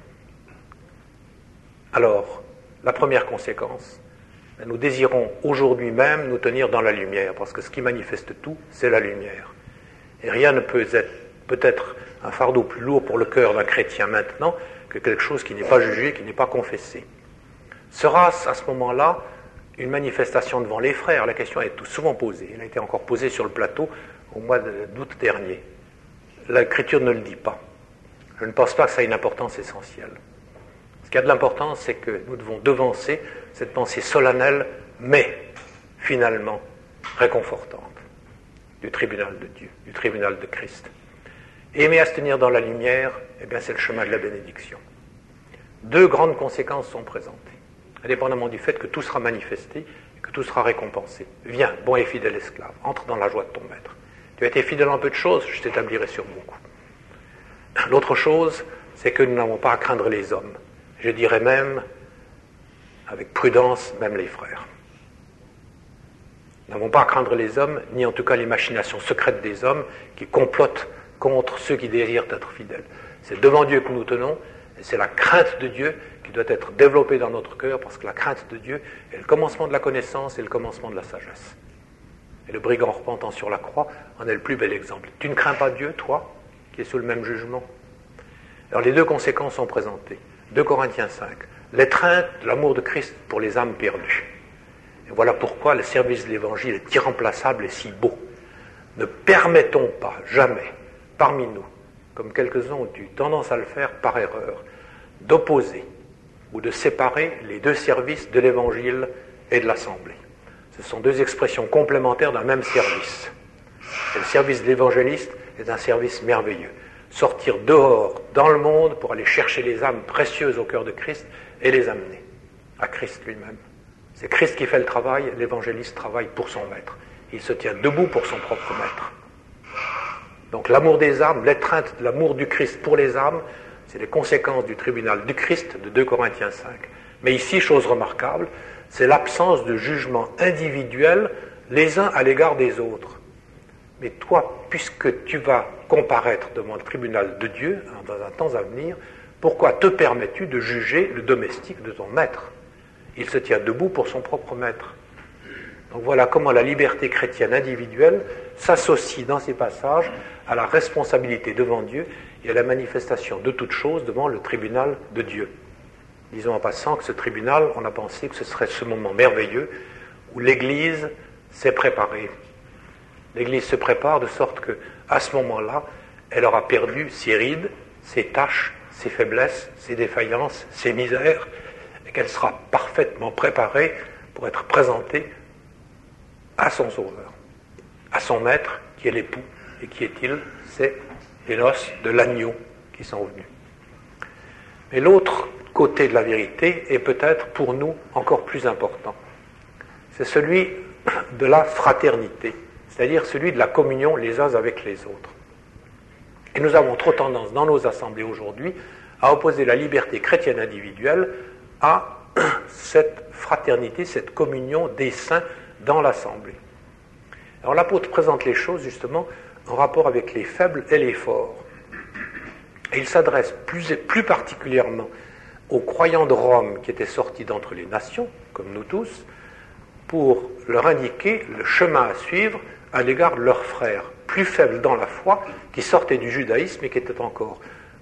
Alors, la première conséquence, nous désirons aujourd'hui même nous tenir dans la lumière, parce que ce qui manifeste tout, c'est la lumière. Et rien ne peut être peut-être un fardeau plus lourd pour le cœur d'un chrétien maintenant que quelque chose qui n'est pas jugé, qui n'est pas confessé. Sera-ce à ce moment-là une manifestation devant les frères? La question est souvent posée. Elle a été encore posée sur le plateau au mois d'août dernier. L'Écriture ne le dit pas. Je ne pense pas que ça ait une importance essentielle. Ce qui a de l'importance, c'est que nous devons devancer cette pensée solennelle, mais finalement réconfortante, du tribunal de Dieu, du tribunal de Christ. Aimer à se tenir dans la lumière, eh bien, c'est le chemin de la bénédiction. Deux grandes conséquences sont présentées, indépendamment du fait que tout sera manifesté et que tout sera récompensé. Viens, bon et fidèle esclave, entre dans la joie de ton maître. Tu as été fidèle en peu de choses, je t'établirai sur beaucoup. L'autre chose, c'est que nous n'avons pas à craindre les hommes. Je dirais même, avec prudence, même les frères. Nous n'avons pas à craindre les hommes, ni en tout cas les machinations secrètes des hommes qui complotent contre ceux qui désirent être fidèles. C'est devant Dieu que nous tenons, et c'est la crainte de Dieu qui doit être développée dans notre cœur, parce que la crainte de Dieu est le commencement de la connaissance et le commencement de la sagesse. Et le brigand repentant sur la croix en est le plus bel exemple. Tu ne crains pas Dieu, toi, qui es sous le même jugement? Alors les deux conséquences sont présentées. deux Corinthiens cinq. L'étreinte de l'amour de Christ pour les âmes perdues. Et voilà pourquoi le service de l'Évangile est irremplaçable et si beau. Ne permettons pas jamais, parmi nous, comme quelques-uns ont eu tendance à le faire par erreur, d'opposer ou de séparer les deux services de l'Évangile et de l'Assemblée. Ce sont deux expressions complémentaires d'un même service. Et le service de l'évangéliste est un service merveilleux. Sortir dehors, dans le monde, pour aller chercher les âmes précieuses au cœur de Christ et les amener à Christ lui-même. C'est Christ qui fait le travail, l'évangéliste travaille pour son maître. Il se tient debout pour son propre maître. Donc l'amour des âmes, l'étreinte de l'amour du Christ pour les âmes, c'est les conséquences du tribunal du Christ de deux Corinthiens cinq. Mais ici, chose remarquable, c'est l'absence de jugement individuel les uns à l'égard des autres. Mais toi, puisque tu vas comparaître devant le tribunal de Dieu, dans un temps à venir, pourquoi te permets-tu de juger le domestique de ton maître? Il se tient debout pour son propre maître. Donc voilà comment la liberté chrétienne individuelle s'associe dans ces passages à la responsabilité devant Dieu et à la manifestation de toutes choses devant le tribunal de Dieu. Disons en passant que ce tribunal, on a pensé que ce serait ce moment merveilleux où l'Église s'est préparée. L'Église se prépare de sorte qu'à ce moment-là, elle aura perdu ses rides, ses taches, ses faiblesses, ses défaillances, ses misères, et qu'elle sera parfaitement préparée pour être présentée à son Sauveur, à son Maître, qui est l'époux. Et qui est-il? C'est les noces de l'agneau qui sont venues. Mais l'autre côté de la vérité est peut-être pour nous encore plus important. C'est celui de la fraternité, c'est-à-dire celui de la communion les uns avec les autres. Et nous avons trop tendance dans nos assemblées aujourd'hui à opposer la liberté chrétienne individuelle à cette fraternité, cette communion des saints dans l'assemblée. Alors l'apôtre présente les choses justement en rapport avec les faibles et les forts. Et il s'adresse plus, plus particulièrement aux croyants de Rome qui étaient sortis d'entre les nations, comme nous tous, pour leur indiquer le chemin à suivre à l'égard de leurs frères, plus faibles dans la foi, qui sortaient du judaïsme et qui étaient encore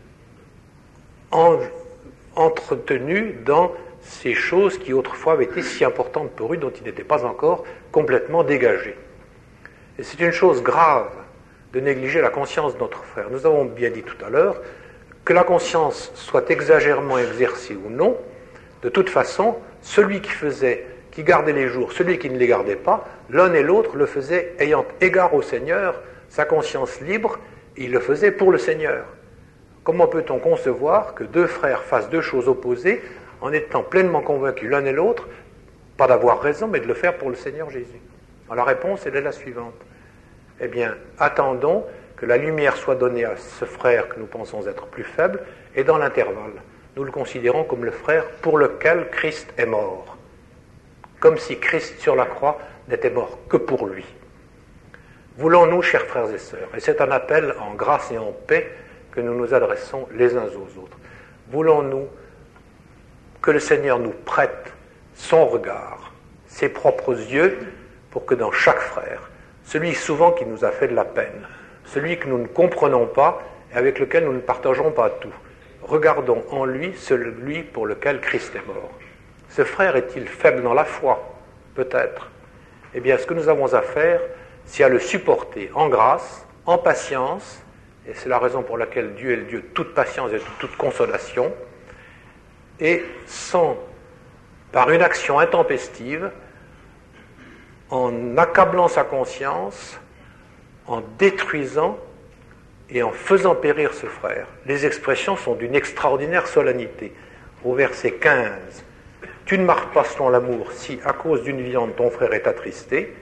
en, entretenus dans ces choses qui autrefois avaient été si importantes pour eux, dont ils n'étaient pas encore complètement dégagés. Et c'est une chose grave de négliger la conscience de notre frère. Nous avons bien dit tout à l'heure, que la conscience soit exagérément exercée ou non, de toute façon, celui qui faisait, qui gardait les jours, celui qui ne les gardait pas, l'un et l'autre le faisaient ayant égard au Seigneur, sa conscience libre, il le faisait pour le Seigneur. Comment peut-on concevoir que deux frères fassent deux choses opposées en étant pleinement convaincus l'un et l'autre, pas d'avoir raison, mais de le faire pour le Seigneur Jésus? Alors la réponse, elle est la suivante. Eh bien, attendons que la lumière soit donnée à ce frère que nous pensons être plus faible, et dans l'intervalle, nous le considérons comme le frère pour lequel Christ est mort. Comme si Christ sur la croix n'était mort que pour lui. Voulons-nous, chers frères et sœurs, et c'est un appel en grâce et en paix que nous nous adressons les uns aux autres, voulons-nous que le Seigneur nous prête son regard, ses propres yeux, pour que dans chaque frère, celui souvent qui nous a fait de la peine, celui que nous ne comprenons pas et avec lequel nous ne partageons pas tout, regardons en lui celui pour lequel Christ est mort. Ce frère est-il faible dans la foi? Peut-être. Eh bien, ce que nous avons à faire, c'est à le supporter en grâce, en patience, et c'est la raison pour laquelle Dieu est le Dieu de toute patience et de toute consolation, et sans, par une action intempestive, en accablant sa conscience, en détruisant et en faisant périr ce frère. Les expressions sont d'une extraordinaire solennité. Au verset quinze, « Tu ne marches pas selon l'amour si, à cause d'une viande, ton frère est attristé.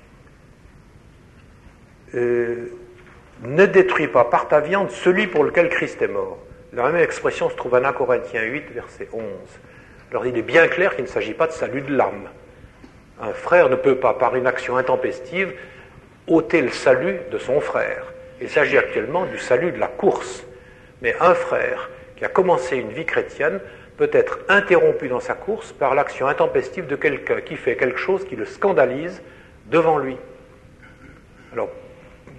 Euh, ne détruis pas par ta viande celui pour lequel Christ est mort. » La même expression se trouve en un Corinthiens huit, verset onze. Alors il est bien clair qu'il ne s'agit pas de salut de l'âme. Un frère ne peut pas, par une action intempestive, ôter le salut de son frère. Il s'agit actuellement du salut de la course. Mais un frère qui a commencé une vie chrétienne peut être interrompu dans sa course par l'action intempestive de quelqu'un qui fait quelque chose qui le scandalise devant lui. Alors,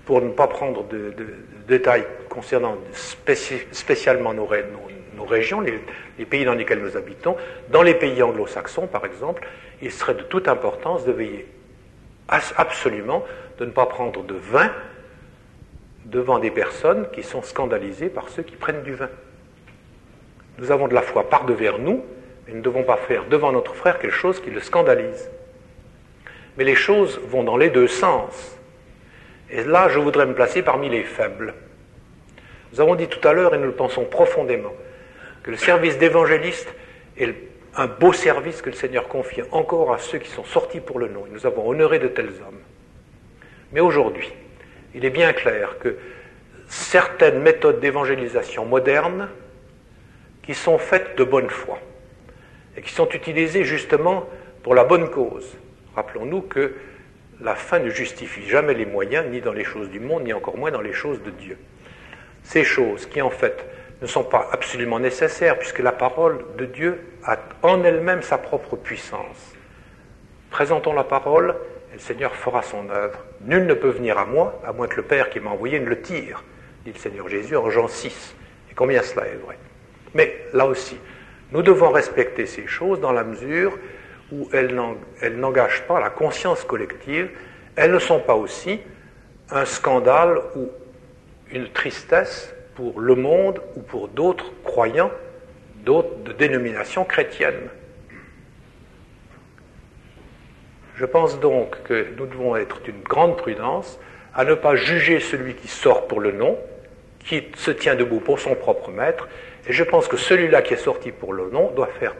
pour ne pas prendre de, de, de détails concernant spéci, spécialement nos, nos, nos régions, les, les pays dans lesquels nous habitons, dans les pays anglo-saxons par exemple, il serait de toute importance de veiller absolument de ne pas prendre de vin devant des personnes qui sont scandalisées par ceux qui prennent du vin. Nous avons de la foi par devers nous, mais nous ne devons pas faire devant notre frère quelque chose qui le scandalise. Mais les choses vont dans les deux sens. Et là, je voudrais me placer parmi les faibles. Nous avons dit tout à l'heure, et nous le pensons profondément, que le service d'évangéliste est un beau service que le Seigneur confie encore à ceux qui sont sortis pour le nom. Et nous avons honoré de tels hommes. Mais aujourd'hui, il est bien clair que certaines méthodes d'évangélisation modernes qui sont faites de bonne foi et qui sont utilisées justement pour la bonne cause. Rappelons-nous que la fin ne justifie jamais les moyens, ni dans les choses du monde, ni encore moins dans les choses de Dieu. Ces choses qui en fait ne sont pas absolument nécessaires, puisque la parole de Dieu a en elle-même sa propre puissance. Présentons la parole, et le Seigneur fera son œuvre. Nul ne peut venir à moi, à moins que le Père qui m'a envoyé ne le tire, dit le Seigneur Jésus en Jean six. Et combien cela est vrai. Mais là aussi, nous devons respecter ces choses dans la mesure où elles n'engagent pas la conscience collective, elles ne sont pas aussi un scandale ou une tristesse pour le monde ou pour d'autres croyants, d'autres de dénomination chrétienne. Je pense donc que nous devons être d'une grande prudence à ne pas juger celui qui sort pour le nom, qui se tient debout pour son propre maître, et je pense que celui-là qui est sorti pour le nom doit faire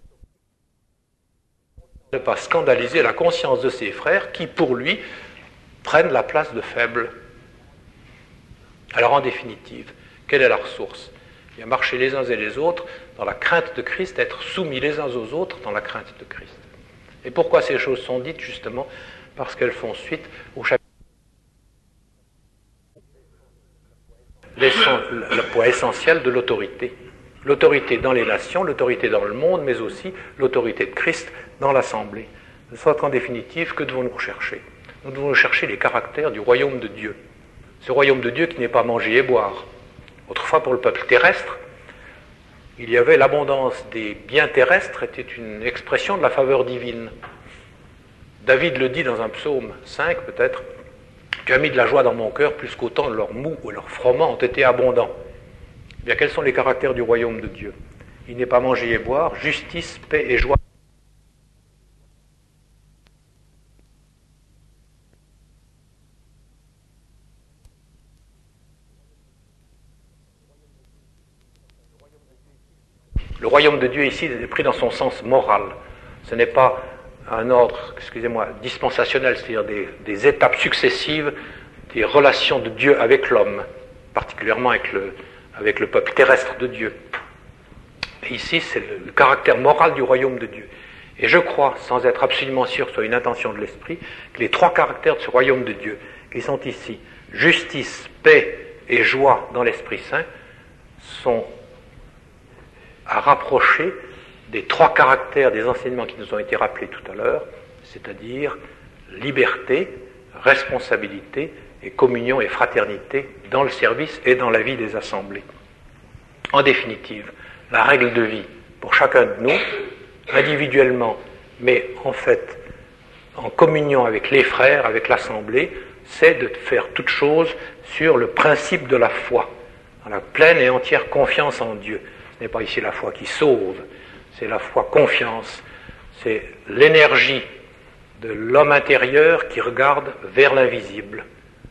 ne pas scandaliser la conscience de ses frères qui, pour lui, prennent la place de faibles. Alors, en définitive, quelle est la ressource? Il y a marcher les uns et les autres dans la crainte de Christ, être soumis les uns aux autres dans la crainte de Christ. Et pourquoi ces choses sont dites? Justement, parce qu'elles font suite au chapitre. Le point essentiel de l'autorité. L'autorité dans les nations, l'autorité dans le monde, mais aussi l'autorité de Christ dans l'Assemblée. De sorte qu'en définitive, que devons-nous rechercher? Nous devons chercher les caractères du royaume de Dieu. Ce royaume de Dieu qui n'est pas manger et boire. Autrefois, pour le peuple terrestre, il y avait l'abondance des biens terrestres, était une expression de la faveur divine. David le dit dans un psaume cinq, peut-être, « Tu as mis de la joie dans mon cœur, plus qu'autant leurs mous ou leurs froment ont été abondants. » Eh bien, quels sont les caractères du royaume de Dieu? Il n'est pas manger et boire, justice, paix et joie. Le royaume de Dieu ici est pris dans son sens moral. Ce n'est pas un ordre, excusez-moi, dispensationnel, c'est-à-dire des, des étapes successives des relations de Dieu avec l'homme, particulièrement avec le, avec le peuple terrestre de Dieu. Et ici, c'est le, le caractère moral du royaume de Dieu. Et je crois, sans être absolument sûr que ce soit une intention de l'esprit, que les trois caractères de ce royaume de Dieu, qui sont ici, justice, paix et joie dans l'Esprit Saint, sont à rapprocher des trois caractères des enseignements qui nous ont été rappelés tout à l'heure, c'est-à-dire liberté, responsabilité et communion et fraternité dans le service et dans la vie des assemblées. En définitive, la règle de vie pour chacun de nous, individuellement, mais en fait en communion avec les frères, avec l'assemblée, c'est de faire toute chose sur le principe de la foi, dans la pleine et entière confiance en Dieu. Ce n'est pas ici la foi qui sauve, c'est la foi confiance, c'est l'énergie de l'homme intérieur qui regarde vers l'invisible,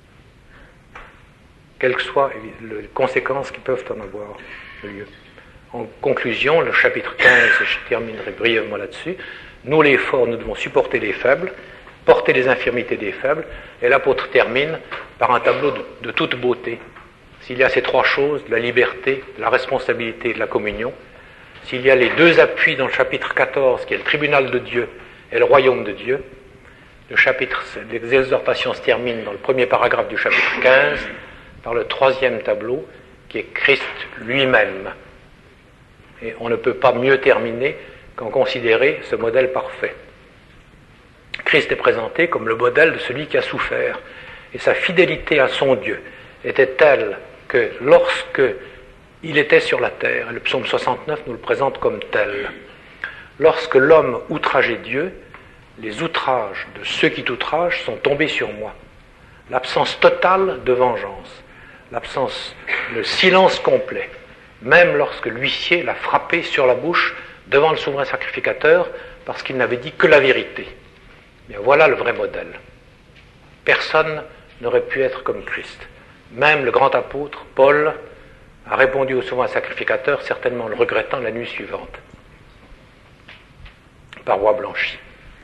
quelles que soient les conséquences qui peuvent en avoir lieu. En conclusion, le chapitre quinze, je terminerai brièvement là-dessus, nous les forts, nous devons supporter les faibles, porter les infirmités des faibles, et l'apôtre termine par un tableau de, de toute beauté. S'il y a ces trois choses, de la liberté, de la responsabilité et de la communion, s'il y a les deux appuis dans le chapitre quatorze, qui est le tribunal de Dieu et le royaume de Dieu, le chapitre, les exhortations se terminent dans le premier paragraphe du chapitre quinze, par le troisième tableau, qui est Christ lui-même. Et on ne peut pas mieux terminer qu'en considérer ce modèle parfait. Christ est présenté comme le modèle de celui qui a souffert. Et sa fidélité à son Dieu était telle que lorsque il était sur la terre, et le psaume soixante-neuf nous le présente comme tel, lorsque l'homme outrageait Dieu, les outrages de ceux qui t'outragent sont tombés sur moi. L'absence totale de vengeance, l'absence, le silence complet, même lorsque l'huissier l'a frappé sur la bouche devant le souverain sacrificateur parce qu'il n'avait dit que la vérité. Bien, voilà le vrai modèle. Personne n'aurait pu être comme Christ. Même le grand apôtre, Paul, a répondu au souverain sacrificateur, certainement le regrettant la nuit suivante. Paroi blanchie.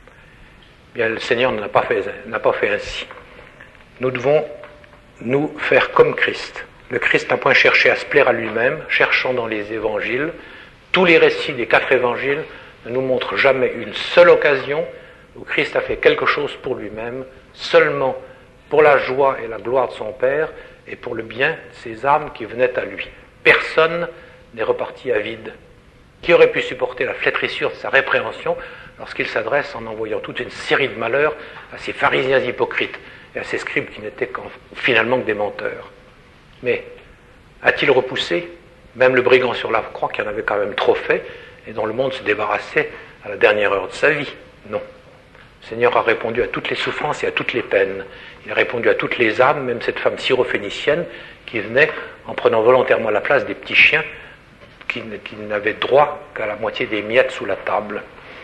Bien, le Seigneur n'a pas fait, n'a pas fait ainsi. Nous devons nous faire comme Christ. Le Christ n'a point cherché à se plaire à lui-même, cherchant dans les évangiles. Tous les récits des quatre évangiles ne nous montrent jamais une seule occasion où Christ a fait quelque chose pour lui-même, seulement pour la joie et la gloire de son Père et pour le bien de ses âmes qui venaient à lui. Personne n'est reparti à vide. Qui aurait pu supporter la flétrissure de sa répréhension lorsqu'il s'adresse en envoyant toute une série de malheurs à ces pharisiens hypocrites et à ces scribes qui n'étaient finalement que des menteurs. Mais a-t-il repoussé même le brigand sur la croix qui en avait quand même trop fait et dont le monde se débarrassait à la dernière heure de sa vie? Non. Le Seigneur a répondu à toutes les souffrances et à toutes les peines. Il a répondu à toutes les âmes, même cette femme syrophénicienne qui venait en prenant volontairement la place des petits chiens qui, qui n'avaient droit qu'à la moitié des miettes sous la table.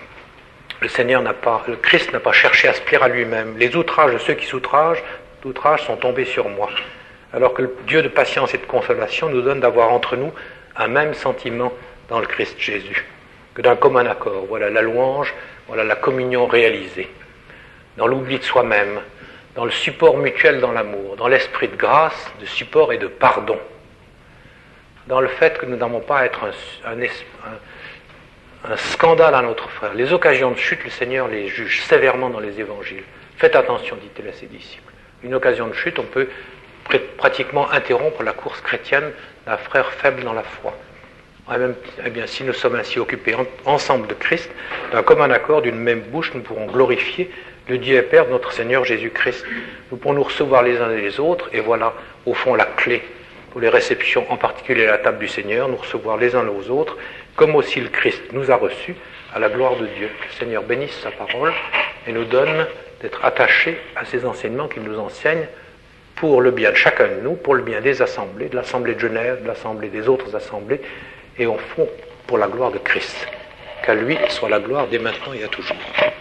Le Seigneur n'a pas, le Christ n'a pas cherché à se plaire à lui-même. Les outrages de ceux qui s'outragent, d'outrages sont tombés sur moi. Alors que le Dieu de patience et de consolation nous donne d'avoir entre nous un même sentiment dans le Christ Jésus, que d'un commun accord. Voilà la louange, voilà la communion réalisée. Dans l'oubli de soi-même, dans le support mutuel dans l'amour, dans l'esprit de grâce, de support et de pardon. Dans le fait que nous n'avons pas à être un, un, un, un scandale à notre frère. Les occasions de chute, le Seigneur les juge sévèrement dans les évangiles. Faites attention, dit-il à ses disciples. Une occasion de chute, on peut pratiquement interrompre la course chrétienne d'un frère faible dans la foi. Et même, eh bien, si nous sommes ainsi occupés en, ensemble de Christ, d'un commun accord, d'une même bouche, nous pourrons glorifier le Dieu et Père de notre Seigneur Jésus-Christ. Nous pourrons nous recevoir les uns et les autres, et voilà, au fond, la clé pour les réceptions, en particulier à la table du Seigneur, nous recevoir les uns aux autres, comme aussi le Christ nous a reçus, à la gloire de Dieu. Que le Seigneur bénisse sa parole et nous donne d'être attachés à ses enseignements qu'il nous enseigne, pour le bien de chacun de nous, pour le bien des assemblées, de l'Assemblée de Genève, de l'Assemblée des autres assemblées, et au fond, pour la gloire de Christ. Qu'à lui soit la gloire dès maintenant et à toujours.